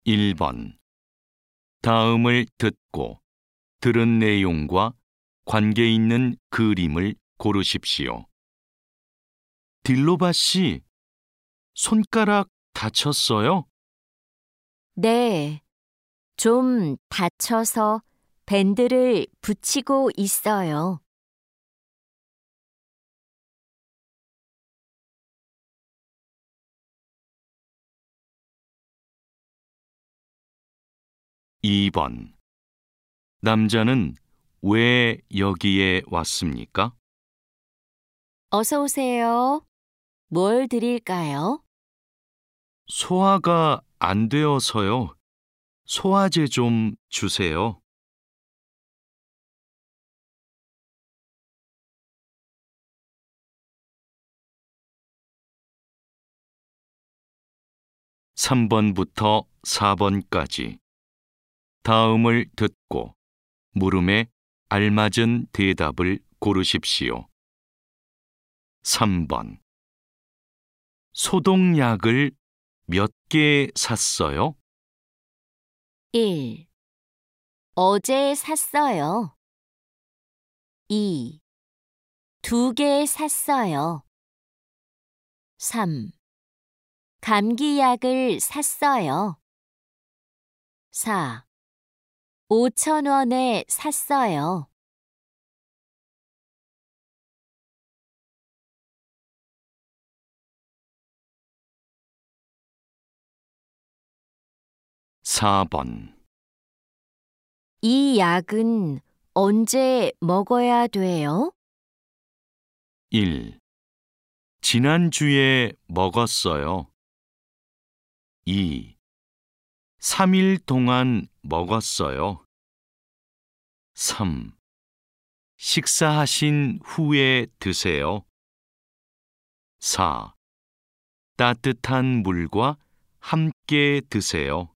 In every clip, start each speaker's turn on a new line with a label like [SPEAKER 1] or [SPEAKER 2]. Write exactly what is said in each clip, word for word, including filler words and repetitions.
[SPEAKER 1] 일 번. 다음을 듣고 들은 내용과 관계 있는 그림을 고르십시오. 딜로바 씨, 손가락 다쳤어요?
[SPEAKER 2] 네, 좀 다쳐서 밴드를 붙이고 있어요.
[SPEAKER 1] 이 번. 남자는 왜 여기에 왔습니까?
[SPEAKER 2] 어서 오세요. 뭘 드릴까요?
[SPEAKER 1] 소화가 안 되어서요. 소화제 좀 주세요. 삼 번부터 사 번까지 다음을 듣고 물음에 알맞은 대답을 고르십시오. 삼 번. 소독약을 몇 개 샀어요?
[SPEAKER 2] 일. 어제 샀어요. 이. 두 개 샀어요. 삼. 감기약을 샀어요. 사. 오천 원에 샀어요.
[SPEAKER 1] 사 번.
[SPEAKER 2] 이 약은 언제 먹어야 돼요?
[SPEAKER 1] 일. 지난주에 먹었어요. 이. 삼 일 동안 먹었어요. 삼. 식사하신 후에 드세요. 사. 따뜻한 물과 함께 드세요.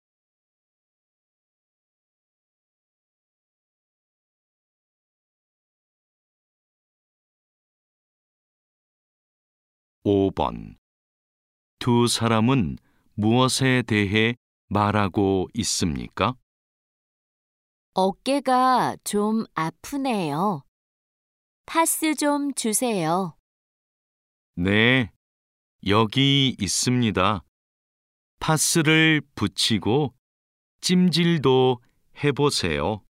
[SPEAKER 1] 오 번. 두 사람은 무엇에 대해 말하고 있습니까?
[SPEAKER 2] 어깨가 좀 아프네요. 파스 좀 주세요.
[SPEAKER 1] 네, 여기 있습니다. 파스를 붙이고 찜질도 해보세요.